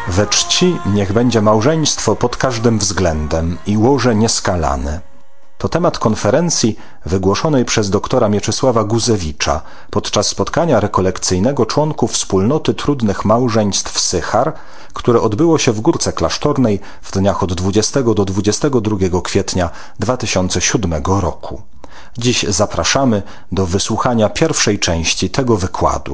We czci niech będzie małżeństwo pod każdym względem i łoże nieskalane. To temat konferencji wygłoszonej przez doktora Mieczysława Guzewicza podczas spotkania rekolekcyjnego członków Wspólnoty Trudnych Małżeństw Sychar, które odbyło się w Górce Klasztornej w dniach od 20 do 22 kwietnia 2007 roku. Dziś zapraszamy do wysłuchania pierwszej części tego wykładu.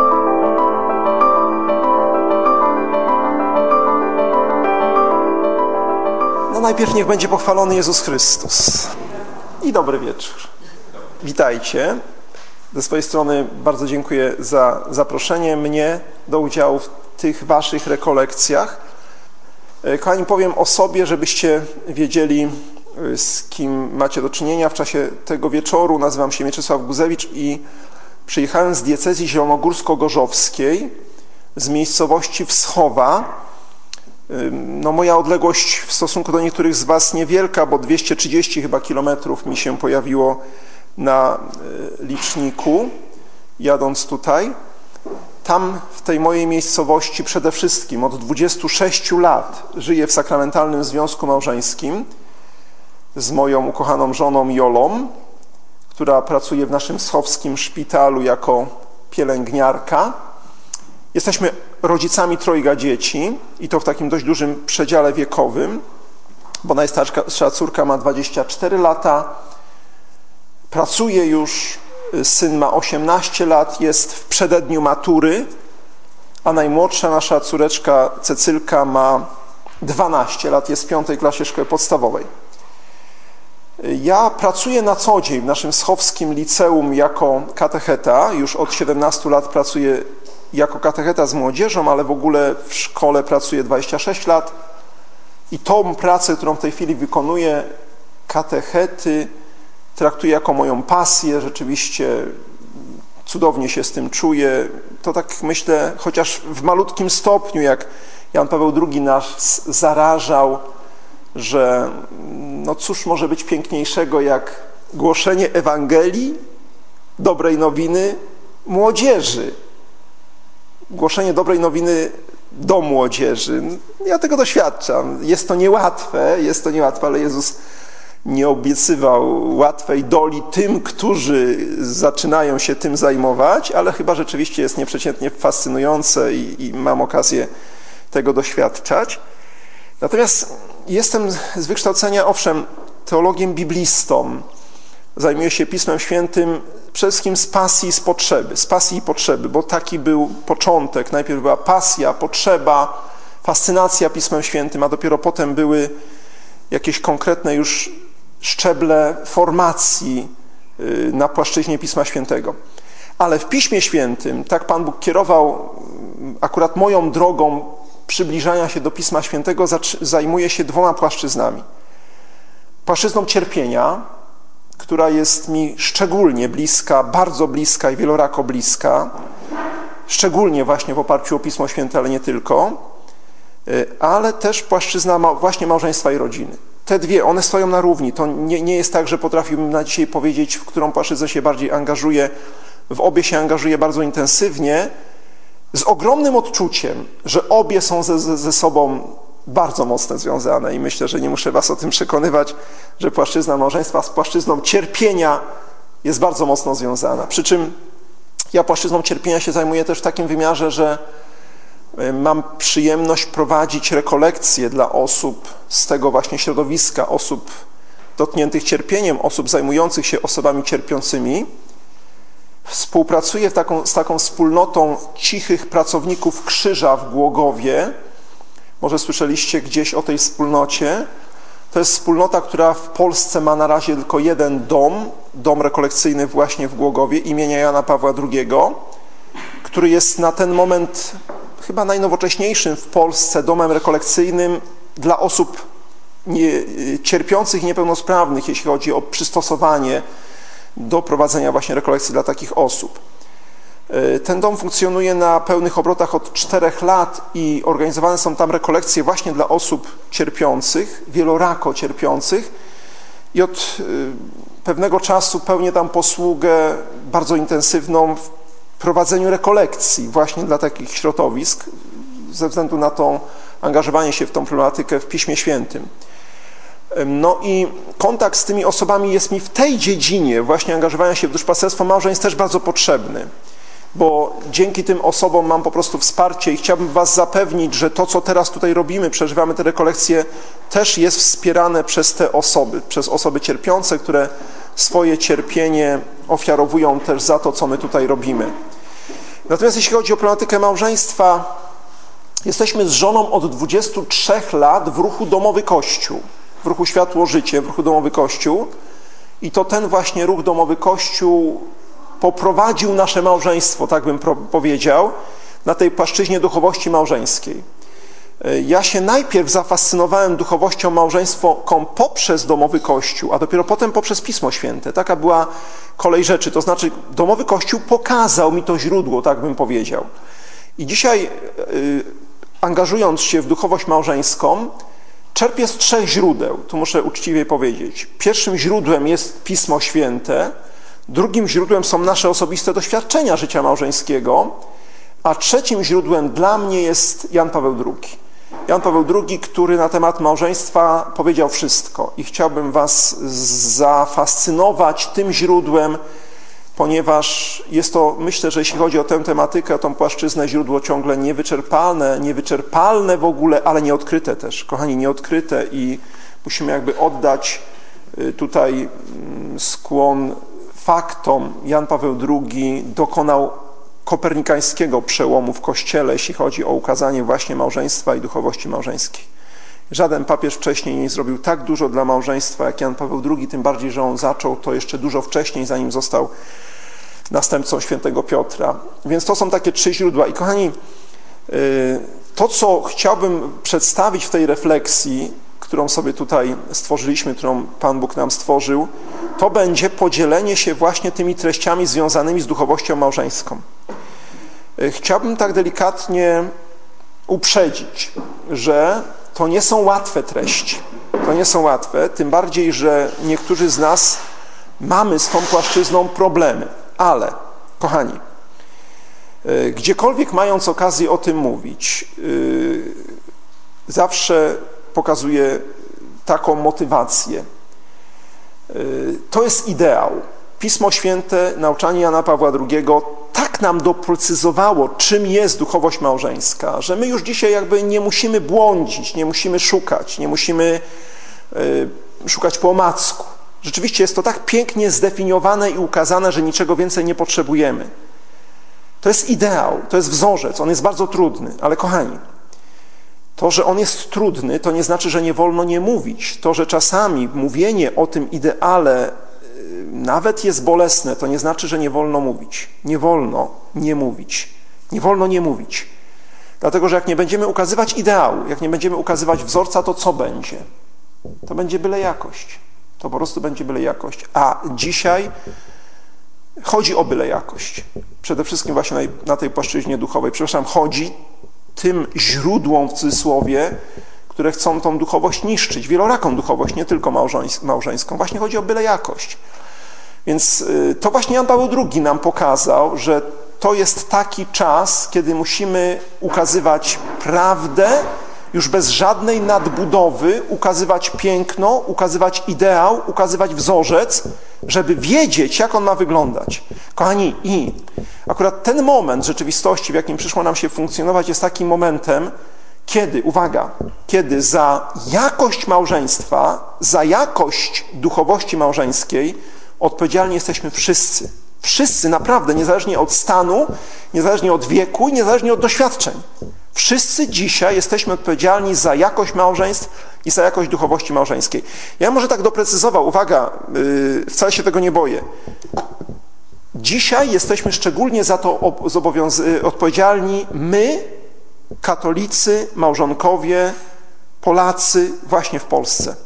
Najpierw niech będzie pochwalony Jezus Chrystus. I dobry wieczór. Witajcie. Ze swojej strony bardzo dziękuję za zaproszenie mnie do udziału w tych waszych rekolekcjach. Kochani, powiem o sobie, żebyście wiedzieli, z kim macie do czynienia w czasie tego wieczoru. Nazywam się Mieczysław Guzewicz i przyjechałem z diecezji zielonogórsko-gorzowskiej, z miejscowości Wschowa. Moja odległość w stosunku do niektórych z was niewielka, bo 230 chyba kilometrów mi się pojawiło na liczniku, jadąc tutaj. Tam, w tej mojej miejscowości przede wszystkim od 26 lat żyję w sakramentalnym związku małżeńskim z moją ukochaną żoną Jolą, która pracuje w naszym schowskim szpitalu jako pielęgniarka. Jesteśmy rodzicami trojga dzieci i to w takim dość dużym przedziale wiekowym, bo najstarsza córka ma 24 lata, pracuje już, syn ma 18 lat, jest w przededniu matury, a najmłodsza nasza córeczka Cecylka ma 12 lat, jest w 5. klasie szkoły podstawowej. Ja pracuję na co dzień w naszym schowskim liceum jako katecheta, już od 17 lat pracuję jako katecheta z młodzieżą, ale w ogóle w szkole pracuję 26 lat i tą pracę, którą w tej chwili wykonuję, katechety, traktuję jako moją pasję. Rzeczywiście cudownie się z tym czuję. To tak myślę, chociaż w malutkim stopniu, jak Jan Paweł II nas zarażał, że no cóż może być piękniejszego jak głoszenie Ewangelii, dobrej nowiny młodzieży. Głoszenie dobrej nowiny do młodzieży. Ja tego doświadczam. Jest to niełatwe, ale Jezus nie obiecywał łatwej doli tym, którzy zaczynają się tym zajmować, ale chyba rzeczywiście jest nieprzeciętnie fascynujące i mam okazję tego doświadczać. Natomiast jestem z wykształcenia, owszem, teologiem biblistą. Zajmuję się Pismem Świętym przede wszystkim z pasji i potrzeby, bo taki był początek. Najpierw była pasja, potrzeba, fascynacja Pismem Świętym, a dopiero potem były jakieś konkretne już szczeble formacji na płaszczyźnie Pisma Świętego. Ale w Piśmie Świętym, tak Pan Bóg kierował akurat moją drogą przybliżania się do Pisma Świętego, zajmuję się dwoma płaszczyznami. Płaszczyzną cierpienia, która jest mi szczególnie bliska, bardzo bliska i wielorako bliska, szczególnie właśnie w oparciu o Pismo Święte, ale nie tylko, ale też płaszczyzna właśnie małżeństwa i rodziny. Te dwie, one stoją na równi. To nie jest tak, że potrafiłbym na dzisiaj powiedzieć, w którą płaszczyznę się bardziej angażuję. W obie się angażuję bardzo intensywnie, z ogromnym odczuciem, że obie są ze sobą bardzo mocno związane i myślę, że nie muszę was o tym przekonywać, że płaszczyzna małżeństwa z płaszczyzną cierpienia jest bardzo mocno związana. Przy czym ja płaszczyzną cierpienia się zajmuję też w takim wymiarze, że mam przyjemność prowadzić rekolekcje dla osób z tego właśnie środowiska, osób dotkniętych cierpieniem, osób zajmujących się osobami cierpiącymi. Współpracuję z taką wspólnotą cichych pracowników Krzyża w Głogowie. Może słyszeliście gdzieś o tej wspólnocie. To jest wspólnota, która w Polsce ma na razie tylko jeden dom rekolekcyjny właśnie w Głogowie imienia Jana Pawła II, który jest na ten moment chyba najnowocześniejszym w Polsce domem rekolekcyjnym dla osób cierpiących i niepełnosprawnych, jeśli chodzi o przystosowanie do prowadzenia właśnie rekolekcji dla takich osób. Ten dom funkcjonuje na pełnych obrotach od 4 lat i organizowane są tam rekolekcje właśnie dla osób cierpiących, wielorako cierpiących i od pewnego czasu pełnię tam posługę bardzo intensywną w prowadzeniu rekolekcji właśnie dla takich środowisk ze względu na tą angażowanie się w tą problematykę w Piśmie Świętym. No i kontakt z tymi osobami jest mi w tej dziedzinie właśnie angażowania się w duszpasterstwo małżeństw też bardzo potrzebny, bo dzięki tym osobom mam po prostu wsparcie i chciałbym was zapewnić, że to, co teraz tutaj robimy, przeżywamy te rekolekcje, też jest wspierane przez te osoby, przez osoby cierpiące, które swoje cierpienie ofiarowują też za to, co my tutaj robimy. Natomiast jeśli chodzi o problematykę małżeństwa, jesteśmy z żoną od 23 lat w ruchu Domowy Kościół, w ruchu Światło Życie, w ruchu Domowy Kościół, i to ten właśnie ruch Domowy Kościół poprowadził nasze małżeństwo, tak bym powiedział, na tej płaszczyźnie duchowości małżeńskiej. Ja się najpierw zafascynowałem duchowością małżeńską poprzez Domowy Kościół, a dopiero potem poprzez Pismo Święte. Taka była kolej rzeczy. To znaczy Domowy Kościół pokazał mi to źródło, tak bym powiedział. I dzisiaj, angażując się w duchowość małżeńską, czerpię z 3 źródeł. Tu muszę uczciwie powiedzieć. Pierwszym źródłem jest Pismo Święte, drugim źródłem są nasze osobiste doświadczenia życia małżeńskiego, a trzecim źródłem dla mnie jest Jan Paweł II. Jan Paweł II, który na temat małżeństwa powiedział wszystko, i chciałbym was zafascynować tym źródłem, ponieważ jest to, myślę, że jeśli chodzi o tę tematykę, o tą płaszczyznę, źródło ciągle niewyczerpalne w ogóle, ale nieodkryte też. Kochani, nieodkryte, i musimy jakby oddać tutaj skłon faktom. Jan Paweł II dokonał kopernikańskiego przełomu w Kościele, jeśli chodzi o ukazanie właśnie małżeństwa i duchowości małżeńskiej. Żaden papież wcześniej nie zrobił tak dużo dla małżeństwa jak Jan Paweł II, tym bardziej, że on zaczął to jeszcze dużo wcześniej, zanim został następcą świętego Piotra. Więc to są takie 3 źródła. I kochani, to, co chciałbym przedstawić w tej refleksji, którą sobie tutaj stworzyliśmy, którą Pan Bóg nam stworzył, to będzie podzielenie się właśnie tymi treściami związanymi z duchowością małżeńską. Chciałbym tak delikatnie uprzedzić, że to nie są łatwe treści. To nie są łatwe, tym bardziej, że niektórzy z nas mamy z tą płaszczyzną problemy. Ale, kochani, gdziekolwiek mając okazję o tym mówić, zawsze pokazuję taką motywację. To jest ideał. Pismo Święte, nauczanie Jana Pawła II tak nam doprecyzowało, czym jest duchowość małżeńska, że my już dzisiaj jakby nie musimy błądzić, nie musimy szukać, nie musimy szukać po omacku. Rzeczywiście jest to tak pięknie zdefiniowane i ukazane, że niczego więcej nie potrzebujemy. To jest ideał, to jest wzorzec, on jest bardzo trudny, ale kochani, to, że on jest trudny, to nie znaczy, że nie wolno nie mówić. To, że czasami mówienie o tym ideale nawet jest bolesne, to nie znaczy, że nie wolno mówić. Nie wolno nie mówić. Nie wolno nie mówić. Dlatego, że jak nie będziemy ukazywać ideału, jak nie będziemy ukazywać wzorca, to co będzie? To będzie byle jakość. To po prostu będzie byle jakość. A dzisiaj chodzi o byle jakość. Przede wszystkim właśnie na tej płaszczyźnie duchowej. Przepraszam, chodzi tym źródłom, w cudzysłowie, które chcą tą duchowość niszczyć, wieloraką duchowość, nie tylko małżeńską. Właśnie chodzi o byle jakość. Więc to właśnie Jan Paweł II nam pokazał, że to jest taki czas, kiedy musimy ukazywać prawdę, już bez żadnej nadbudowy, ukazywać piękno, ukazywać ideał, ukazywać wzorzec, żeby wiedzieć, jak on ma wyglądać. Kochani, i akurat ten moment rzeczywistości, w jakim przyszło nam się funkcjonować, jest takim momentem, kiedy, uwaga, kiedy za jakość małżeństwa, za jakość duchowości małżeńskiej odpowiedzialni jesteśmy wszyscy. Wszyscy, naprawdę, niezależnie od stanu, niezależnie od wieku i niezależnie od doświadczeń. Wszyscy dzisiaj jesteśmy odpowiedzialni za jakość małżeństw i za jakość duchowości małżeńskiej. Ja może tak doprecyzował, uwaga, wcale się tego nie boję. Dzisiaj jesteśmy szczególnie za to odpowiedzialni my, katolicy, małżonkowie, Polacy właśnie w Polsce.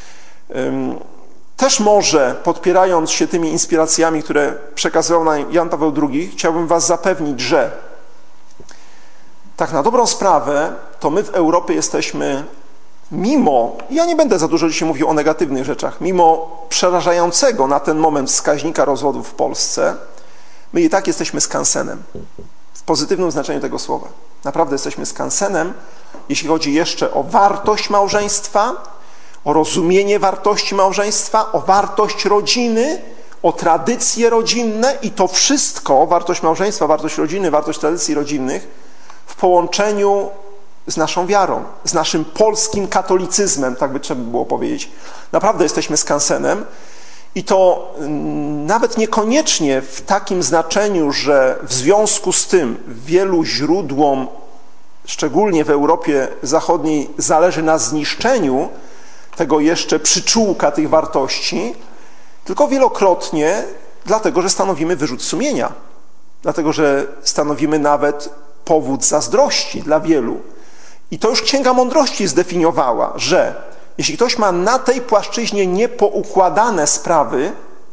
Też może, podpierając się tymi inspiracjami, które przekazywał nam Jan Paweł II, chciałbym was zapewnić, że tak na dobrą sprawę, to my w Europie jesteśmy, mimo, ja nie będę za dużo dzisiaj mówił o negatywnych rzeczach, mimo przerażającego na ten moment wskaźnika rozwodów w Polsce, my i tak jesteśmy skansenem, w pozytywnym znaczeniu tego słowa. Naprawdę jesteśmy skansenem, jeśli chodzi jeszcze o wartość małżeństwa, o rozumienie wartości małżeństwa, o wartość rodziny, o tradycje rodzinne i to wszystko, wartość małżeństwa, wartość rodziny, wartość tradycji rodzinnych w połączeniu z naszą wiarą, z naszym polskim katolicyzmem, tak by trzeba było powiedzieć. Naprawdę jesteśmy skansenem i to nawet niekoniecznie w takim znaczeniu, że w związku z tym wielu źródłom, szczególnie w Europie Zachodniej, zależy na zniszczeniu tego jeszcze przyczółka tych wartości, tylko wielokrotnie dlatego, że stanowimy wyrzut sumienia, dlatego, że stanowimy nawet powód zazdrości dla wielu. I to już Księga Mądrości zdefiniowała, że jeśli ktoś ma na tej płaszczyźnie niepoukładane sprawy,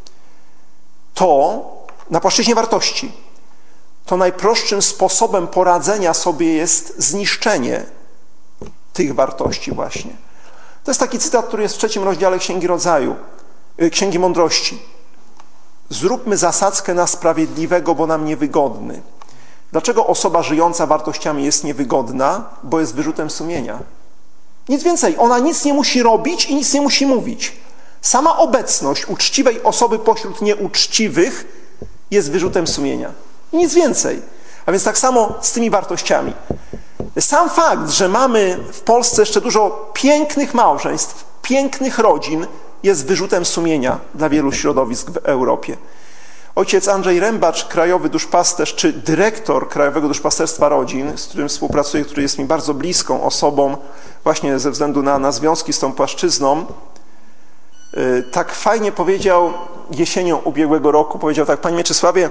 to na płaszczyźnie wartości, to najprostszym sposobem poradzenia sobie jest zniszczenie tych wartości właśnie. To jest taki cytat, który jest w 3 rozdziale Księgi Mądrości. Zróbmy zasadzkę na sprawiedliwego, bo nam niewygodny. Dlaczego osoba żyjąca wartościami jest niewygodna? Bo jest wyrzutem sumienia. Nic więcej, ona nic nie musi robić i nic nie musi mówić. Sama obecność uczciwej osoby pośród nieuczciwych jest wyrzutem sumienia. I nic więcej. A więc tak samo z tymi wartościami. Sam fakt, że mamy w Polsce jeszcze dużo pięknych małżeństw, pięknych rodzin, jest wyrzutem sumienia dla wielu środowisk w Europie. Ojciec Andrzej Rębacz, krajowy duszpasterz, czy dyrektor Krajowego Duszpasterstwa Rodzin, z którym współpracuję, który jest mi bardzo bliską osobą, właśnie ze względu na związki z tą płaszczyzną, tak fajnie powiedział jesienią ubiegłego roku, powiedział tak: Panie Mieczysławie,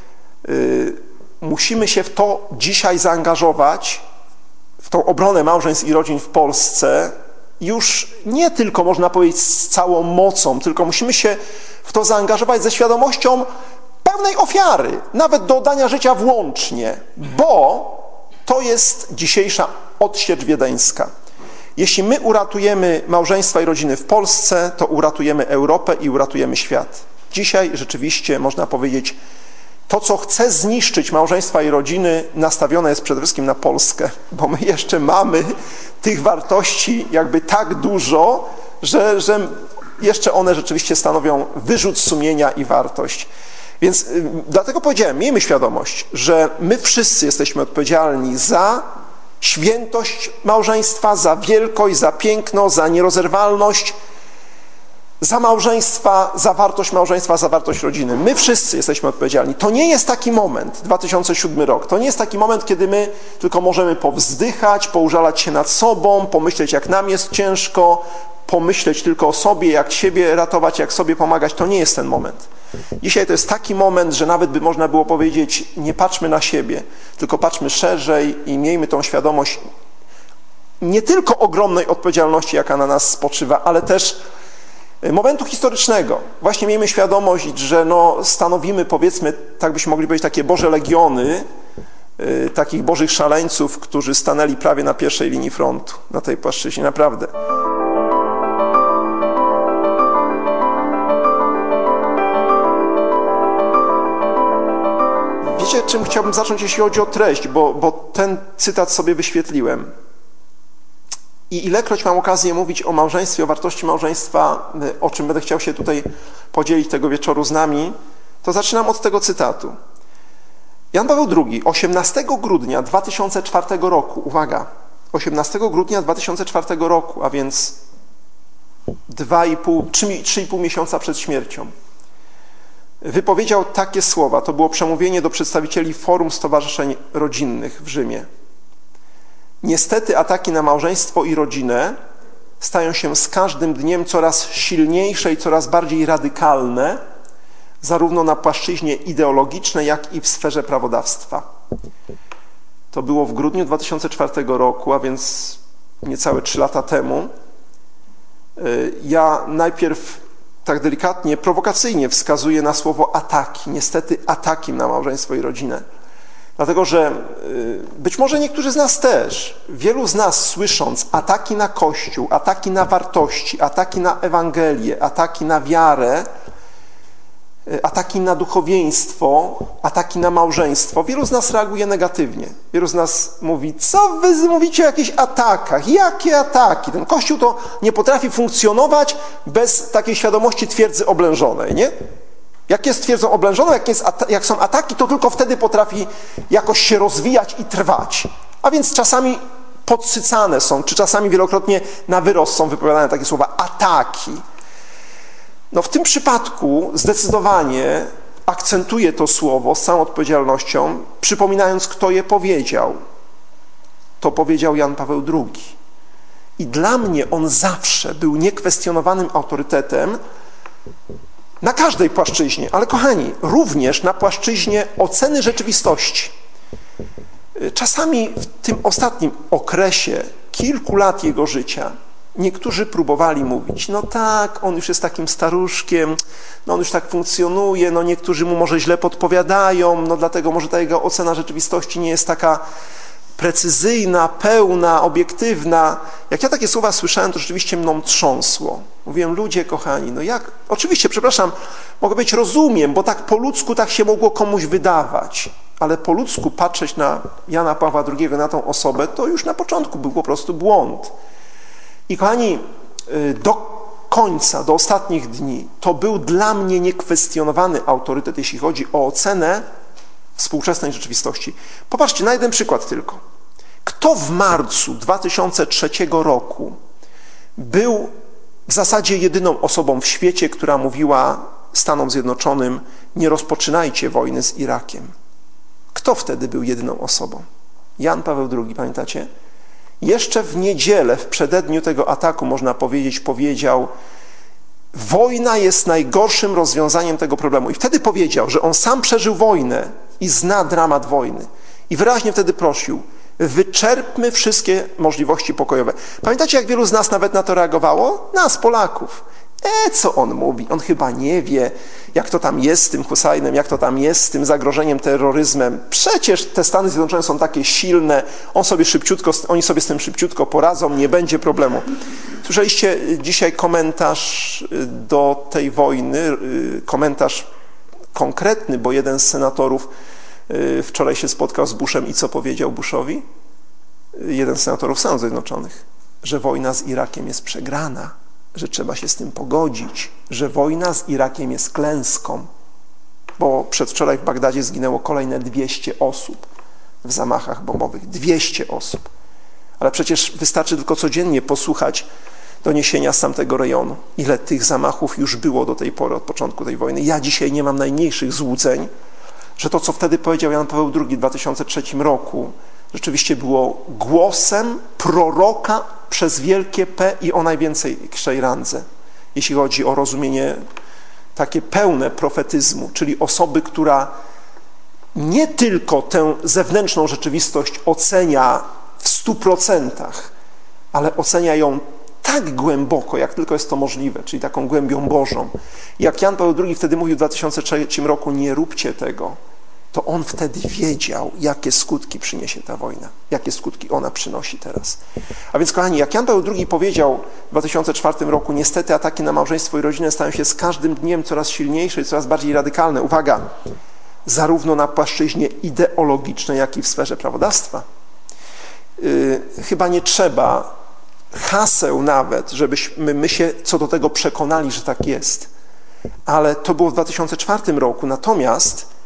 musimy się w to dzisiaj zaangażować, w tą obronę małżeństw i rodzin w Polsce, już nie tylko, można powiedzieć, z całą mocą, tylko musimy się w to zaangażować ze świadomością pełnej ofiary, nawet do oddania życia włącznie, bo to jest dzisiejsza odsiecz wiedeńska. Jeśli my uratujemy małżeństwa i rodziny w Polsce, to uratujemy Europę i uratujemy świat. Dzisiaj rzeczywiście można powiedzieć, to, co chce zniszczyć małżeństwa i rodziny, nastawione jest przede wszystkim na Polskę, bo my jeszcze mamy tych wartości jakby tak dużo, że jeszcze one rzeczywiście stanowią wyrzut sumienia i wartość. Więc dlatego powiedziałem, miejmy świadomość, że my wszyscy jesteśmy odpowiedzialni za świętość małżeństwa, za wielkość, za piękno, za nierozerwalność, za małżeństwa, za wartość małżeństwa, za wartość rodziny. My wszyscy jesteśmy odpowiedzialni. To nie jest taki moment, 2007 rok, to nie jest taki moment, kiedy my tylko możemy powzdychać, poużalać się nad sobą, pomyśleć, jak nam jest ciężko, pomyśleć tylko o sobie, jak siebie ratować, jak sobie pomagać. To nie jest ten moment. Dzisiaj to jest taki moment, że nawet by można było powiedzieć, nie patrzmy na siebie, tylko patrzmy szerzej i miejmy tą świadomość nie tylko ogromnej odpowiedzialności, jaka na nas spoczywa, ale też momentu historycznego. Właśnie miejmy świadomość, że stanowimy, powiedzmy, tak byśmy mogli powiedzieć, takie Boże legiony, takich Bożych szaleńców, którzy stanęli prawie na pierwszej linii frontu, na tej płaszczyźnie, naprawdę. Wiecie, czym chciałbym zacząć, jeśli chodzi o treść, bo ten cytat sobie wyświetliłem. I ilekroć mam okazję mówić o małżeństwie, o wartości małżeństwa, o czym będę chciał się tutaj podzielić tego wieczoru z nami, to zaczynam od tego cytatu. Jan Paweł II, 18 grudnia 2004 roku, uwaga, 18 grudnia 2004 roku, a więc 3,5 miesiąca przed śmiercią, wypowiedział takie słowa. To było przemówienie do przedstawicieli Forum Stowarzyszeń Rodzinnych w Rzymie. Niestety ataki na małżeństwo i rodzinę stają się z każdym dniem coraz silniejsze i coraz bardziej radykalne, zarówno na płaszczyźnie ideologicznej, jak i w sferze prawodawstwa. To było w grudniu 2004 roku, a więc niecałe 3 lata temu. Ja najpierw tak delikatnie, prowokacyjnie wskazuję na słowo ataki. Niestety ataki na małżeństwo i rodzinę. Dlatego, że być może niektórzy z nas też, wielu z nas słysząc ataki na Kościół, ataki na wartości, ataki na Ewangelię, ataki na wiarę, ataki na duchowieństwo, ataki na małżeństwo, wielu z nas reaguje negatywnie. Wielu z nas mówi, co wy mówicie o jakichś atakach? Jakie ataki? Ten Kościół to nie potrafi funkcjonować bez takiej świadomości twierdzy oblężonej, nie? Jak jest twierdzą oblężoną, jak są ataki, to tylko wtedy potrafi jakoś się rozwijać i trwać. A więc czasami podsycane są, czy czasami wielokrotnie na wyrost są wypowiadane takie słowa ataki. No w tym przypadku zdecydowanie akcentuje to słowo z całą odpowiedzialnością, przypominając, kto je powiedział. To powiedział Jan Paweł II. I dla mnie on zawsze był niekwestionowanym autorytetem na każdej płaszczyźnie, ale kochani, również na płaszczyźnie oceny rzeczywistości. Czasami w tym ostatnim okresie kilku lat jego życia niektórzy próbowali mówić, no tak, on już jest takim staruszkiem, no on już tak funkcjonuje, no niektórzy mu może źle podpowiadają, no dlatego może ta jego ocena rzeczywistości nie jest taka precyzyjna, pełna, obiektywna. Jak ja takie słowa słyszałem, to rzeczywiście mną trząsło. Mówiłem, ludzie kochani, no jak, oczywiście, przepraszam, mogę być rozumiem, bo tak po ludzku tak się mogło komuś wydawać, ale po ludzku patrzeć na Jana Pawła II, na tą osobę, to już na początku był po prostu błąd. I kochani, do końca, do ostatnich dni, to był dla mnie niekwestionowany autorytet, jeśli chodzi o ocenę współczesnej rzeczywistości. Popatrzcie, na jeden przykład tylko. Kto w marcu 2003 roku był w zasadzie jedyną osobą w świecie, która mówiła Stanom Zjednoczonym, nie rozpoczynajcie wojny z Irakiem? Kto wtedy był jedyną osobą? Jan Paweł II, pamiętacie? Jeszcze w niedzielę, w przededniu tego ataku, można powiedzieć, powiedział, wojna jest najgorszym rozwiązaniem tego problemu. I wtedy powiedział, że on sam przeżył wojnę i zna dramat wojny. I wyraźnie wtedy prosił, wyczerpmy wszystkie możliwości pokojowe. Pamiętacie, jak wielu z nas nawet na to reagowało? Nas, Polaków. Co on mówi? On chyba nie wie, jak to tam jest z tym Husajnem, jak to tam jest z tym zagrożeniem terroryzmem. Przecież te Stany Zjednoczone są takie silne, oni sobie z tym szybciutko poradzą, nie będzie problemu. Słyszeliście dzisiaj komentarz do tej wojny, komentarz konkretny, bo jeden z senatorów wczoraj się spotkał z Bushem i co powiedział Bushowi? Jeden z senatorów Stanów Zjednoczonych, że wojna z Irakiem jest przegrana, że trzeba się z tym pogodzić, że wojna z Irakiem jest klęską, bo przedwczoraj w Bagdadzie zginęło kolejne 200 osób w zamachach bombowych. 200 osób. Ale przecież wystarczy tylko codziennie posłuchać doniesienia z tamtego rejonu, ile tych zamachów już było do tej pory, od początku tej wojny. Ja dzisiaj nie mam najmniejszych złudzeń, że to, co wtedy powiedział Jan Paweł II w 2003 roku, rzeczywiście było głosem proroka przez wielkie P i o największej randze, jeśli chodzi o rozumienie takie pełne profetyzmu, czyli osoby, która nie tylko tę zewnętrzną rzeczywistość ocenia w 100%, ale ocenia ją tak głęboko, jak tylko jest to możliwe, czyli taką głębią Bożą. Jak Jan Paweł II wtedy mówił w 2003 roku, nie róbcie tego, to on wtedy wiedział, jakie skutki przyniesie ta wojna, jakie skutki ona przynosi teraz. A więc, kochani, jak Jan Paweł II powiedział w 2004 roku, niestety ataki na małżeństwo i rodzinę stają się z każdym dniem coraz silniejsze i coraz bardziej radykalne. Uwaga, zarówno na płaszczyźnie ideologicznej, jak i w sferze prawodawstwa. Chyba nie trzeba haseł nawet, żebyśmy my się co do tego przekonali, że tak jest. Ale to było w 2004 roku. Natomiast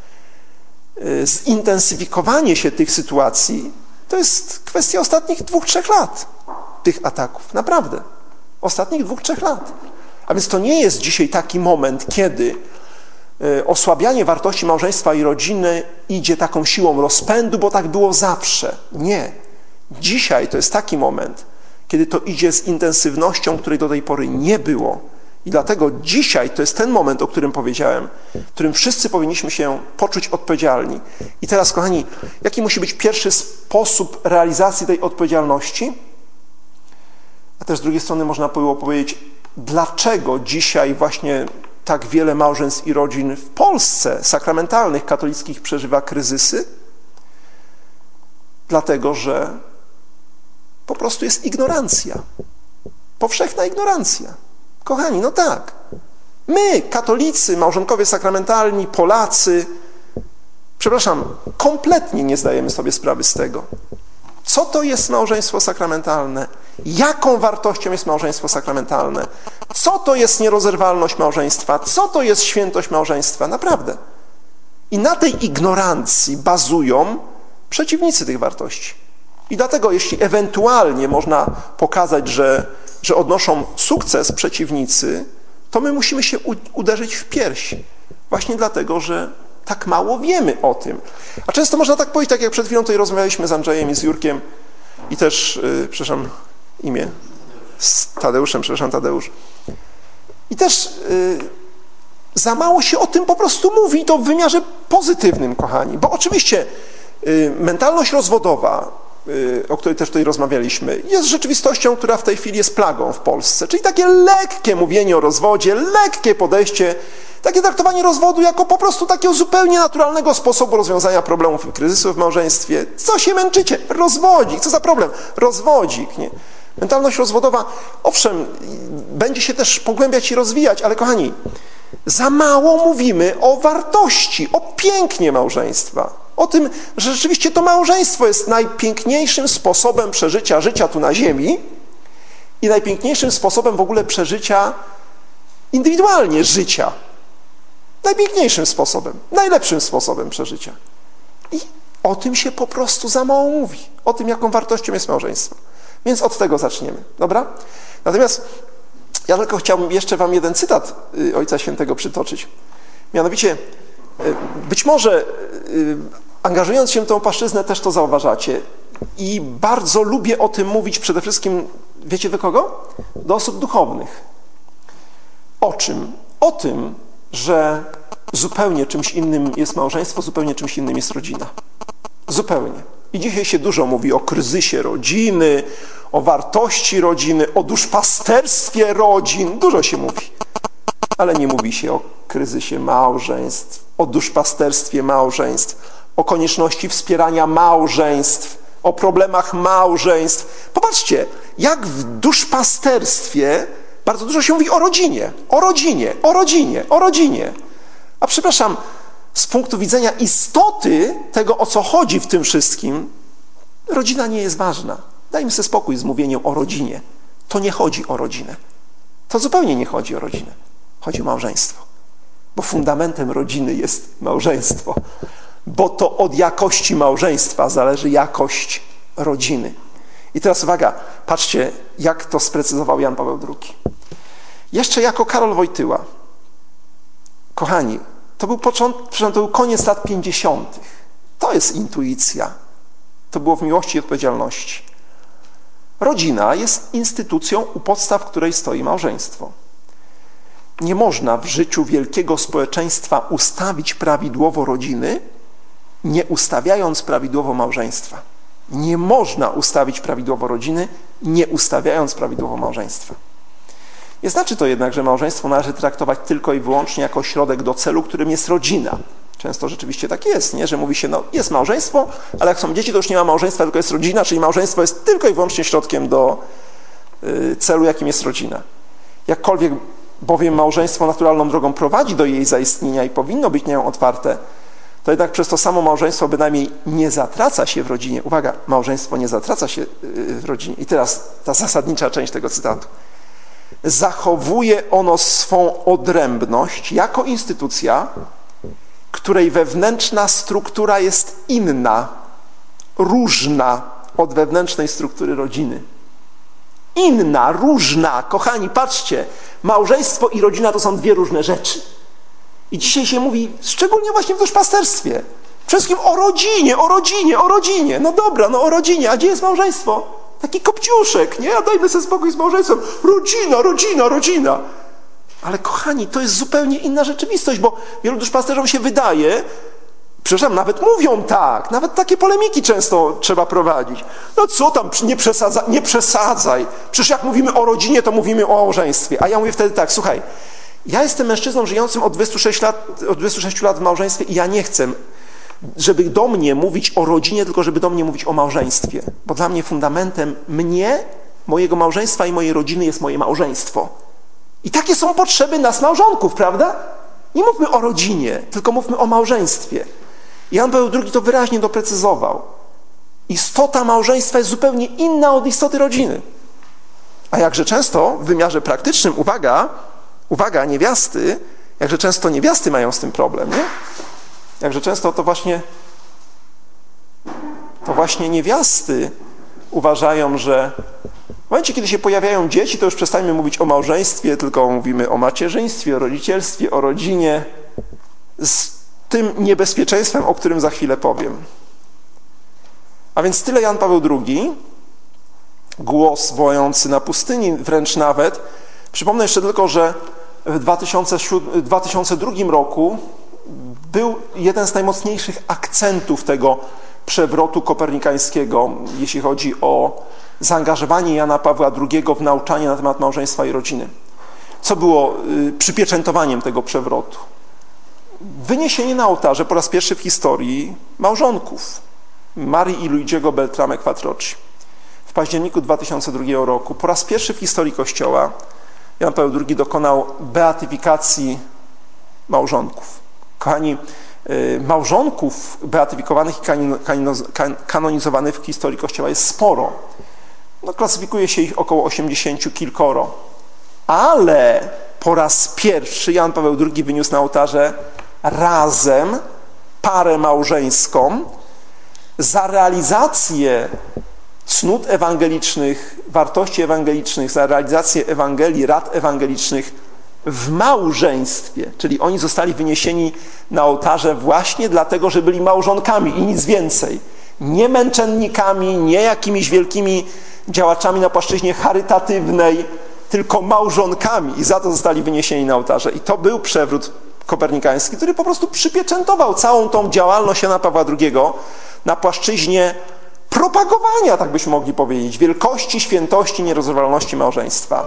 zintensyfikowanie się tych sytuacji to jest kwestia ostatnich 2-3 lat tych ataków. Naprawdę. Ostatnich 2-3 lat. A więc to nie jest dzisiaj taki moment, kiedy osłabianie wartości małżeństwa i rodziny idzie taką siłą rozpędu, bo tak było zawsze. Nie. Dzisiaj to jest taki moment, kiedy to idzie z intensywnością, której do tej pory nie było. I dlatego dzisiaj to jest ten moment, o którym powiedziałem, w którym wszyscy powinniśmy się poczuć odpowiedzialni. I teraz, kochani, jaki musi być pierwszy sposób realizacji tej odpowiedzialności? A też z drugiej strony można było powiedzieć, dlaczego dzisiaj właśnie tak wiele małżeństw i rodzin w Polsce, sakramentalnych, katolickich, przeżywa kryzysy? Dlatego, że po prostu jest ignorancja. Powszechna ignorancja. Kochani, no tak. My, katolicy, małżonkowie sakramentalni, Polacy, kompletnie nie zdajemy sobie sprawy z tego. Co to jest małżeństwo sakramentalne? Jaką wartością jest małżeństwo sakramentalne? Co to jest nierozerwalność małżeństwa? Co to jest świętość małżeństwa? Naprawdę. I na tej ignorancji bazują przeciwnicy tych wartości. I dlatego, jeśli ewentualnie można pokazać, że odnoszą sukces przeciwnicy, to my musimy się uderzyć w pierś. Właśnie dlatego, że tak mało wiemy o tym. A często można tak powiedzieć, tak jak przed chwilą tutaj rozmawialiśmy z Andrzejem i z Jurkiem i też, z Tadeuszem, Tadeusz. I też za mało się o tym po prostu mówi, i to w wymiarze pozytywnym, kochani. Bo oczywiście mentalność rozwodowa, o której też tutaj rozmawialiśmy, jest rzeczywistością, która w tej chwili jest plagą w Polsce. Czyli takie lekkie mówienie o rozwodzie, lekkie podejście, takie traktowanie rozwodu jako po prostu takiego zupełnie naturalnego sposobu rozwiązania problemów i kryzysów w małżeństwie. Co się męczycie? Rozwodzik. Co za problem? Rozwodzik. Nie? Mentalność rozwodowa, owszem, będzie się też pogłębiać i rozwijać, ale kochani, za mało mówimy o wartości, o pięknie małżeństwa. O tym, że rzeczywiście to małżeństwo jest najpiękniejszym sposobem przeżycia życia tu na ziemi i najpiękniejszym sposobem w ogóle przeżycia indywidualnie życia. Najpiękniejszym sposobem, najlepszym sposobem przeżycia. I o tym się po prostu za mało mówi. O tym, jaką wartością jest małżeństwo. Więc od tego zaczniemy, dobra? Natomiast ja tylko chciałbym jeszcze wam jeden cytat Ojca Świętego przytoczyć. Mianowicie, być może angażując się w tą płaszczyznę też to zauważacie. I bardzo lubię o tym mówić przede wszystkim, wiecie do kogo? Do osób duchownych. O czym? O tym, że zupełnie czymś innym jest małżeństwo, zupełnie czymś innym jest rodzina. Zupełnie. I dzisiaj się dużo mówi o kryzysie rodziny, o wartości rodziny, o duszpasterstwie rodzin. Dużo się mówi. Ale nie mówi się o kryzysie małżeństw, o duszpasterstwie małżeństw, o konieczności wspierania małżeństw, o problemach małżeństw. Popatrzcie, jak w duszpasterstwie bardzo dużo się mówi o rodzinie, o rodzinie, o rodzinie, o rodzinie. A przepraszam, z punktu widzenia istoty tego, o co chodzi w tym wszystkim, rodzina nie jest ważna. Dajmy sobie spokój z mówieniem o rodzinie. To nie chodzi o rodzinę. To zupełnie nie chodzi o rodzinę. Chodzi o małżeństwo. Bo fundamentem rodziny jest małżeństwo. Bo to od jakości małżeństwa zależy jakość rodziny. I teraz uwaga, patrzcie, jak to sprecyzował Jan Paweł II. Jeszcze jako Karol Wojtyła. Kochani, to był koniec lat 50. To jest intuicja. To było w miłości i odpowiedzialności. Rodzina jest instytucją, u podstaw której stoi małżeństwo. Nie można w życiu wielkiego społeczeństwa ustawić prawidłowo rodziny, nie ustawiając prawidłowo małżeństwa. Nie można ustawić prawidłowo rodziny, nie ustawiając prawidłowo małżeństwa. Nie znaczy to jednak, że małżeństwo należy traktować tylko i wyłącznie jako środek do celu, którym jest rodzina. Często rzeczywiście tak jest, nie? Że mówi się, no jest małżeństwo, ale jak są dzieci, to już nie ma małżeństwa, tylko jest rodzina, czyli małżeństwo jest tylko i wyłącznie środkiem do celu, jakim jest rodzina. Jakkolwiek bowiem małżeństwo naturalną drogą prowadzi do jej zaistnienia i powinno być na nią otwarte, to jednak przez to samo małżeństwo bynajmniej nie zatraca się w rodzinie. Uwaga, małżeństwo nie zatraca się w rodzinie. I teraz ta zasadnicza część tego cytatu. Zachowuje ono swą odrębność jako instytucja, której wewnętrzna struktura jest inna, różna od wewnętrznej struktury rodziny. Inna, różna. Kochani, patrzcie, małżeństwo i rodzina to są dwie różne rzeczy. I dzisiaj się mówi, szczególnie właśnie w duszpasterstwie, przede wszystkim o rodzinie, o rodzinie, o rodzinie. No dobra, no o rodzinie, a gdzie jest małżeństwo? Taki kopciuszek, nie? A dajmy sobie spokój z małżeństwem. Rodzina, rodzina, rodzina. Ale kochani, to jest zupełnie inna rzeczywistość, bo wielu duszpasterzom się wydaje, przepraszam, nawet mówią tak, nawet takie polemiki często trzeba prowadzić. No co tam, nie przesadzaj. Przecież jak mówimy o rodzinie, to mówimy o małżeństwie. A ja mówię wtedy tak, słuchaj, ja jestem mężczyzną żyjącym od 26 lat w małżeństwie i ja nie chcę, żeby do mnie mówić o rodzinie, tylko żeby do mnie mówić o małżeństwie. Bo dla mnie fundamentem mojego małżeństwa i mojej rodziny jest moje małżeństwo. I takie są potrzeby nas małżonków, prawda? Nie mówmy o rodzinie, tylko mówmy o małżeństwie. Jan Paweł II to wyraźnie doprecyzował. Istota małżeństwa jest zupełnie inna od istoty rodziny. A jakże często w wymiarze praktycznym, uwaga, niewiasty, jakże często niewiasty mają z tym problem, nie? Jakże często to właśnie niewiasty uważają, że w momencie, kiedy się pojawiają dzieci, to już przestańmy mówić o małżeństwie, tylko mówimy o macierzyństwie, o rodzicielstwie, o rodzinie, z tym niebezpieczeństwem, o którym za chwilę powiem. A więc tyle Jan Paweł II, głos wołający na pustyni, wręcz nawet. Przypomnę jeszcze tylko, że w 2002 roku był jeden z najmocniejszych akcentów tego przewrotu kopernikańskiego, jeśli chodzi o zaangażowanie Jana Pawła II w nauczanie na temat małżeństwa i rodziny. Co było przypieczętowaniem tego przewrotu? Wyniesienie na ołtarze po raz pierwszy w historii małżonków Marii i Luigiego Beltrame Quattrochi. W październiku 2002 roku po raz pierwszy w historii Kościoła Jan Paweł II dokonał beatyfikacji małżonków. Kochani, małżonków beatyfikowanych i kanonizowanych w historii Kościoła jest sporo. No, klasyfikuje się ich około 80 kilkoro. Ale po raz pierwszy Jan Paweł II wyniósł na ołtarze razem parę małżeńską za realizację cnót ewangelicznych, wartości ewangelicznych, za realizację Ewangelii, rad ewangelicznych w małżeństwie. Czyli oni zostali wyniesieni na ołtarze właśnie dlatego, że byli małżonkami i nic więcej. Nie męczennikami, nie jakimiś wielkimi działaczami na płaszczyźnie charytatywnej, tylko małżonkami i za to zostali wyniesieni na ołtarze. I to był przewrót kopernikański, który po prostu przypieczętował całą tą działalność Jana Pawła II na płaszczyźnie propagowania, tak byśmy mogli powiedzieć, wielkości, świętości, nierozerwalności małżeństwa.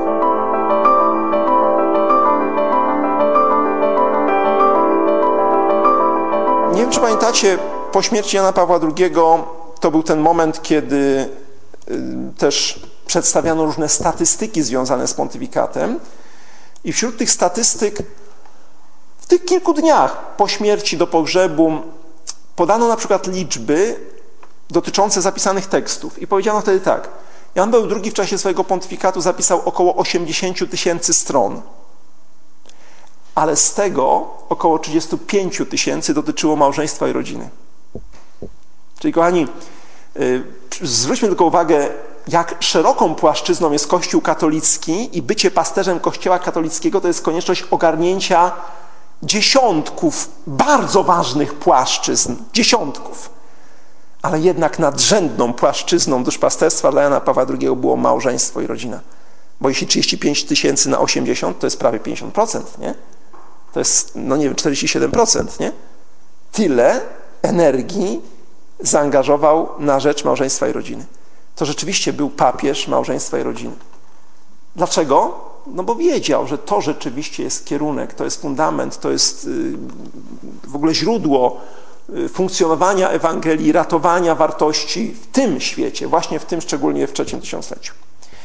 Nie wiem, czy pamiętacie, po śmierci Jana Pawła II to był ten moment, kiedy też przedstawiano różne statystyki związane z pontyfikatem i wśród tych statystyk w tych kilku dniach po śmierci do pogrzebu podano na przykład liczby dotyczące zapisanych tekstów i powiedziano wtedy tak: Jan Paweł II w czasie swojego pontyfikatu zapisał około 80 000 stron, ale z tego około 35 000 dotyczyło małżeństwa i rodziny. Czyli kochani, zwróćmy tylko uwagę, jak szeroką płaszczyzną jest Kościół katolicki i bycie pasterzem Kościoła katolickiego to jest konieczność ogarnięcia dziesiątków bardzo ważnych płaszczyzn, dziesiątków. Ale jednak nadrzędną płaszczyzną duszpasterstwa dla Jana Pawła II było małżeństwo i rodzina. Bo jeśli 35 000 na 80, to jest prawie 50%, nie? To jest, 47%, nie? Tyle energii zaangażował na rzecz małżeństwa i rodziny. To rzeczywiście był papież małżeństwa i rodziny. Dlaczego? No bo wiedział, że to rzeczywiście jest kierunek, to jest fundament, to jest w ogóle źródło funkcjonowania Ewangelii, ratowania wartości w tym świecie, właśnie w tym szczególnie w trzecim tysiącleciu.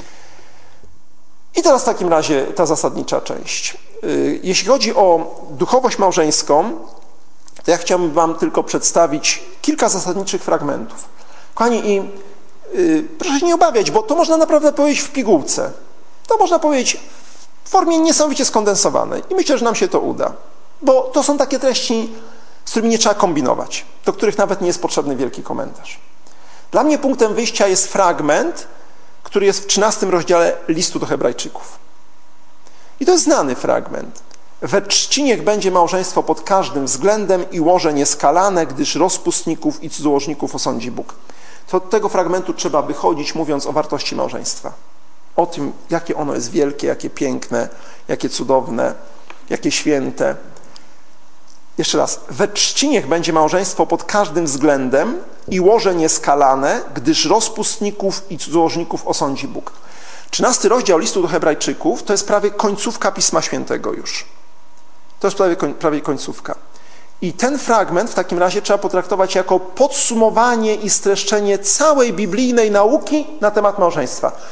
I teraz w takim razie ta zasadnicza część. Jeśli chodzi o duchowość małżeńską, to ja chciałbym wam tylko przedstawić kilka zasadniczych fragmentów. Kochani, proszę się nie obawiać, bo to można naprawdę powiedzieć w pigułce. To można powiedzieć w formie niesamowicie skondensowanej i myślę, że nam się to uda, bo to są takie treści, z którymi nie trzeba kombinować, do których nawet nie jest potrzebny wielki komentarz. Dla mnie punktem wyjścia jest fragment, który jest w 13 rozdziale listu do Hebrajczyków. I to jest znany fragment. We czci niech będzie małżeństwo pod każdym względem i łoże nieskalane, gdyż rozpustników i cudzołożników osądzi Bóg. To od tego fragmentu trzeba wychodzić, mówiąc o wartości małżeństwa. O tym, jakie ono jest wielkie, jakie piękne, jakie cudowne, jakie święte. Jeszcze raz. We czci niech będzie małżeństwo pod każdym względem i łoże nieskalane, gdyż rozpustników i cudzołożników osądzi Bóg. 13 rozdział listu do Hebrajczyków to jest prawie końcówka Pisma Świętego już. To jest prawie końcówka. I ten fragment w takim razie trzeba potraktować jako podsumowanie i streszczenie całej biblijnej nauki na temat małżeństwa.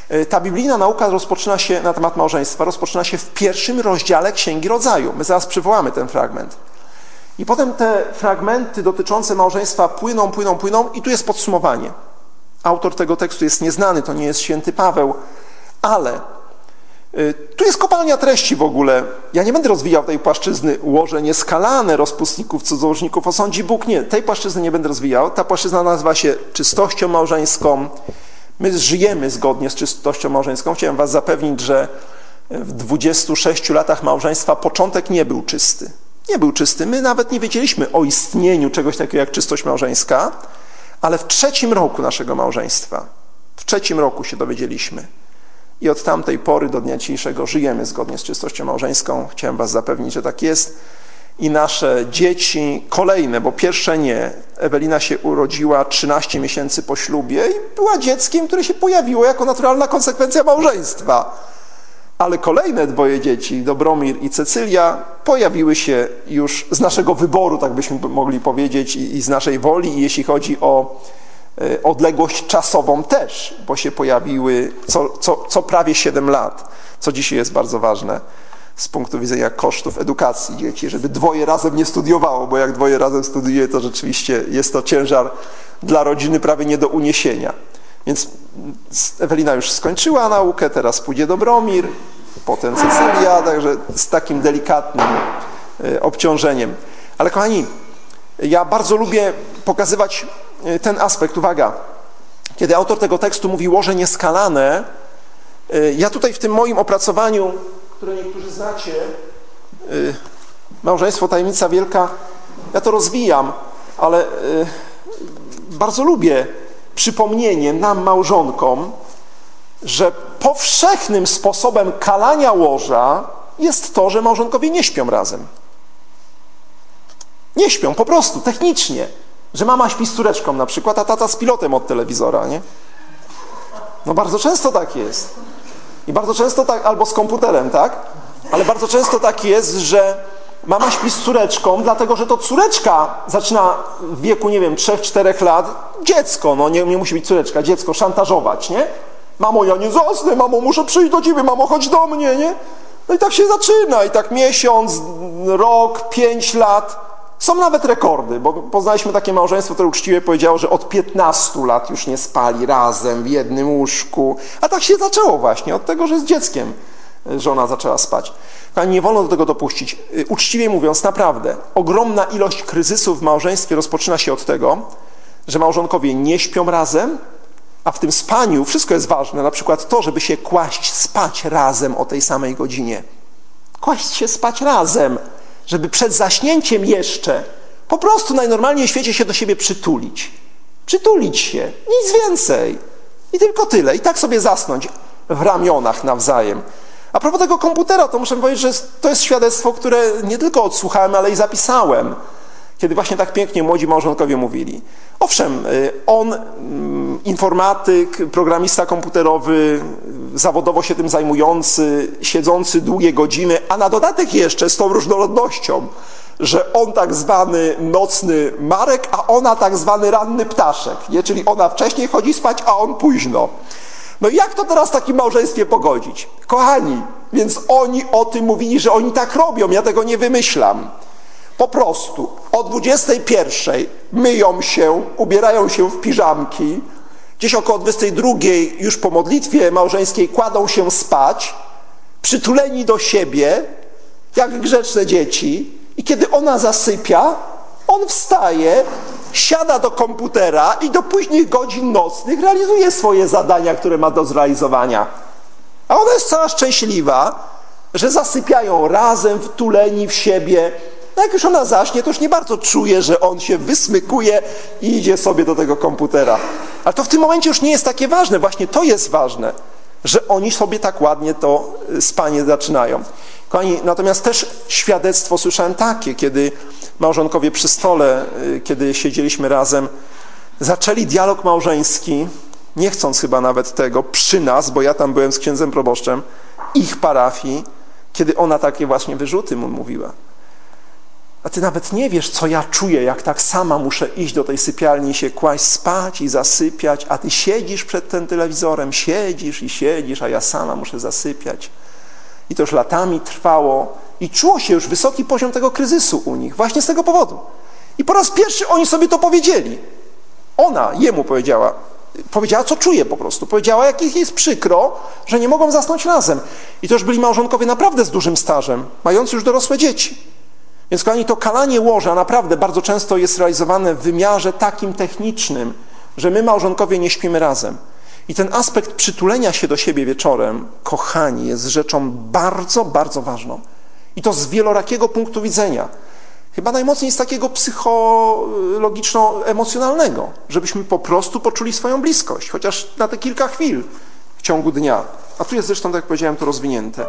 Ta biblijna nauka rozpoczyna się na temat małżeństwa, rozpoczyna się w 1 rozdziale Księgi Rodzaju. My zaraz przywołamy ten fragment. I potem te fragmenty dotyczące małżeństwa płyną i tu jest podsumowanie. Autor tego tekstu jest nieznany, to nie jest święty Paweł, ale tu jest kopalnia treści w ogóle. Ja nie będę rozwijał tej płaszczyzny łoże nieskalane rozpustników, cudzołożników osądzi Bóg. Nie, tej płaszczyzny nie będę rozwijał. Ta płaszczyzna nazywa się czystością małżeńską. My żyjemy zgodnie z czystością małżeńską. Chciałem was zapewnić, że w 26 latach małżeństwa początek nie był czysty. Nie był czysty. My nawet nie wiedzieliśmy o istnieniu czegoś takiego jak czystość małżeńska, ale w 3. roku naszego małżeństwa, w 3. roku się dowiedzieliśmy. I od tamtej pory do dnia dzisiejszego żyjemy zgodnie z czystością małżeńską. Chciałem was zapewnić, że tak jest. I nasze dzieci, kolejne, bo pierwsze nie. Ewelina się urodziła 13 miesięcy po ślubie i była dzieckiem, które się pojawiło jako naturalna konsekwencja małżeństwa. Ale kolejne 2 dzieci, Dobromir i Cecylia, pojawiły się już z naszego wyboru, tak byśmy mogli powiedzieć, i z naszej woli. I jeśli chodzi o odległość czasową też, bo się pojawiły co prawie 7 lat, co dzisiaj jest bardzo ważne z punktu widzenia kosztów edukacji dzieci, żeby 2 razem nie studiowało, bo jak 2 razem studiuje, to rzeczywiście jest to ciężar dla rodziny prawie nie do uniesienia. Więc Ewelina już skończyła naukę, teraz pójdzie Dobromir, potem Cecylia, także z takim delikatnym obciążeniem. Ale kochani, ja bardzo lubię pokazywać ten aspekt. Uwaga, kiedy autor tego tekstu mówi łoże nieskalane, ja tutaj w tym moim opracowaniu, które niektórzy znacie, Małżeństwo, tajemnica wielka, ja to rozwijam, ale bardzo lubię przypomnienie nam, małżonkom, że powszechnym sposobem kalania łoża jest to, że małżonkowie nie śpią razem. Nie śpią, po prostu, technicznie. Że mama śpi z córeczką na przykład, a tata z pilotem od telewizora, nie? No bardzo często tak jest. I bardzo często tak, albo z komputerem, tak? Ale bardzo często tak jest, że mama śpi z córeczką, dlatego że to córeczka zaczyna w wieku, nie wiem, 3-4 lat dziecko, no nie musi być córeczka, dziecko szantażować, nie? Mamo, ja nie zasnę, mamo, muszę przyjść do ciebie, mamo, chodź do mnie, nie? No i tak się zaczyna, i tak miesiąc, rok, 5 lat. Są nawet rekordy, bo poznaliśmy takie małżeństwo, które uczciwie powiedziało, że od 15 lat już nie spali razem w jednym łóżku. A tak się zaczęło właśnie, od tego, że z dzieckiem żona zaczęła spać. Nie wolno do tego dopuścić. Uczciwie mówiąc, naprawdę, ogromna ilość kryzysów w małżeństwie rozpoczyna się od tego, że małżonkowie nie śpią razem, a w tym spaniu wszystko jest ważne, na przykład to, żeby się kłaść spać razem o tej samej godzinie. Kłaść się spać razem, żeby przed zaśnięciem jeszcze po prostu najnormalniej w świecie się do siebie przytulić. Przytulić się, nic więcej. I tylko tyle. I tak sobie zasnąć w ramionach nawzajem. A propos tego komputera, to muszę powiedzieć, że to jest świadectwo, które nie tylko odsłuchałem, ale i zapisałem, kiedy właśnie tak pięknie młodzi małżonkowie mówili. Owszem, on, informatyk, programista komputerowy, zawodowo się tym zajmujący, siedzący długie godziny, a na dodatek jeszcze z tą różnorodnością, że on tak zwany nocny Marek, a ona tak zwany ranny ptaszek, nie? Czyli ona wcześniej chodzi spać, a on późno. No i jak to teraz w takim małżeństwie pogodzić? Kochani, więc oni o tym mówili, że oni tak robią, ja tego nie wymyślam. Po prostu o 21:00 myją się, ubierają się w piżamki, gdzieś około 22:00 już po modlitwie małżeńskiej kładą się spać, przytuleni do siebie, jak grzeczne dzieci, i kiedy ona zasypia, on wstaje, siada do komputera i do późnych godzin nocnych realizuje swoje zadania, które ma do zrealizowania. A ona jest cała szczęśliwa, że zasypiają razem, wtuleni w siebie. No jak już ona zaśnie, to już nie bardzo czuje, że on się wysmykuje i idzie sobie do tego komputera. Ale to w tym momencie już nie jest takie ważne. Właśnie to jest ważne, że oni sobie tak ładnie to spanie zaczynają. Kochani, natomiast też świadectwo słyszałem takie, kiedy małżonkowie przy stole, kiedy siedzieliśmy razem, zaczęli dialog małżeński, nie chcąc chyba nawet tego, przy nas, bo ja tam byłem z księdzem proboszczem, ich parafii, kiedy ona takie właśnie wyrzuty mu mówiła. A ty nawet nie wiesz, co ja czuję, jak tak sama muszę iść do tej sypialni i się kłaść spać i zasypiać, a ty siedzisz przed tym telewizorem, siedzisz, a ja sama muszę zasypiać. I to już latami trwało i czuło się już wysoki poziom tego kryzysu u nich właśnie z tego powodu. I po raz pierwszy oni sobie to powiedzieli. Ona jemu powiedziała, co czuje po prostu. Powiedziała, jak ich jest przykro, że nie mogą zasnąć razem. I to już byli małżonkowie naprawdę z dużym stażem, mający już dorosłe dzieci. Więc kochani, to kalanie łoża naprawdę bardzo często jest realizowane w wymiarze takim technicznym, że my małżonkowie nie śpimy razem. I ten aspekt przytulenia się do siebie wieczorem, kochani, jest rzeczą bardzo, bardzo ważną. I to z wielorakiego punktu widzenia. Chyba najmocniej z takiego psychologiczno-emocjonalnego, żebyśmy po prostu poczuli swoją bliskość, chociaż na te kilka chwil w ciągu dnia. A tu jest zresztą, tak jak powiedziałem, to rozwinięte.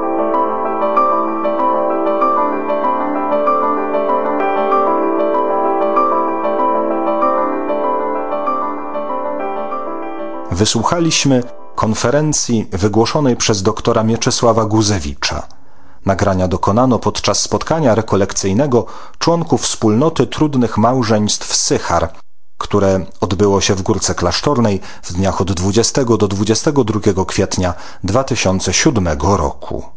Wysłuchaliśmy konferencji wygłoszonej przez doktora Mieczysława Guzewicza. Nagrania dokonano podczas spotkania rekolekcyjnego członków wspólnoty trudnych małżeństw Sychar, które odbyło się w Górce Klasztornej w dniach od 20 do 22 kwietnia 2007 roku.